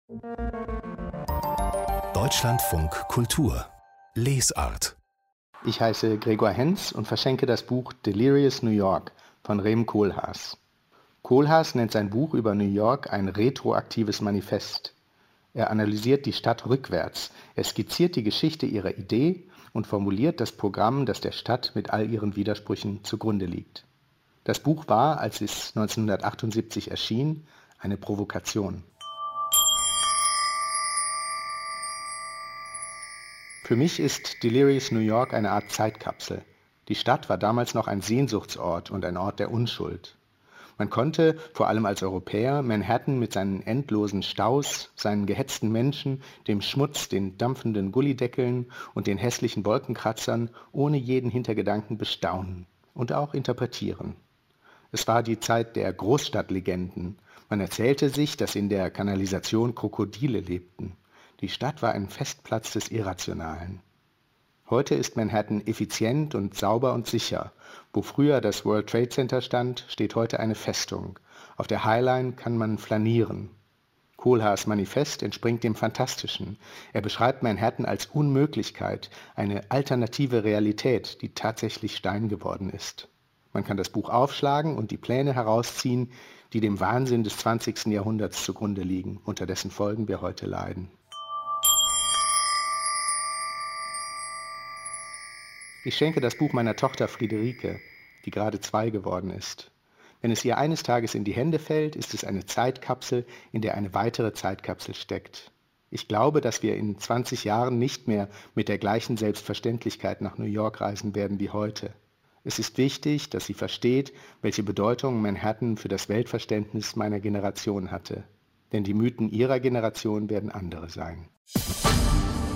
Deutschlandfunk Kultur Lesart. Ich heiße Gregor Henz und verschenke das Buch Delirious New York von Rem Koolhaas. Koolhaas nennt sein Buch über New York ein retroaktives Manifest. Er analysiert die Stadt rückwärts, er skizziert die Geschichte ihrer Idee und formuliert das Programm, das der Stadt mit all ihren Widersprüchen zugrunde liegt. Das Buch war, als es 1978 erschien, eine Provokation. Für mich ist Delirious New York eine Art Zeitkapsel. Die Stadt war damals noch ein Sehnsuchtsort und ein Ort der Unschuld. Man konnte, vor allem als Europäer, Manhattan mit seinen endlosen Staus, seinen gehetzten Menschen, dem Schmutz, den dampfenden Gullydeckeln und den hässlichen Wolkenkratzern ohne jeden Hintergedanken bestaunen und auch interpretieren. Es war die Zeit der Großstadtlegenden. Man erzählte sich, dass in der Kanalisation Krokodile lebten. Die Stadt war ein Festplatz des Irrationalen. Heute ist Manhattan effizient und sauber und sicher. Wo früher das World Trade Center stand, steht heute eine Festung. Auf der High Line kann man flanieren. Koolhaas Manifest entspringt dem Fantastischen. Er beschreibt Manhattan als Unmöglichkeit, eine alternative Realität, die tatsächlich Stein geworden ist. Man kann das Buch aufschlagen und die Pläne herausziehen, die dem Wahnsinn des 20. Jahrhunderts zugrunde liegen, unter dessen Folgen wir heute leiden. Ich schenke das Buch meiner Tochter Friederike, die gerade 2 geworden ist. Wenn es ihr eines Tages in die Hände fällt, ist es eine Zeitkapsel, in der eine weitere Zeitkapsel steckt. Ich glaube, dass wir in 20 Jahren nicht mehr mit der gleichen Selbstverständlichkeit nach New York reisen werden wie heute. Es ist wichtig, dass sie versteht, welche Bedeutung Manhattan für das Weltverständnis meiner Generation hatte. Denn die Mythen ihrer Generation werden andere sein.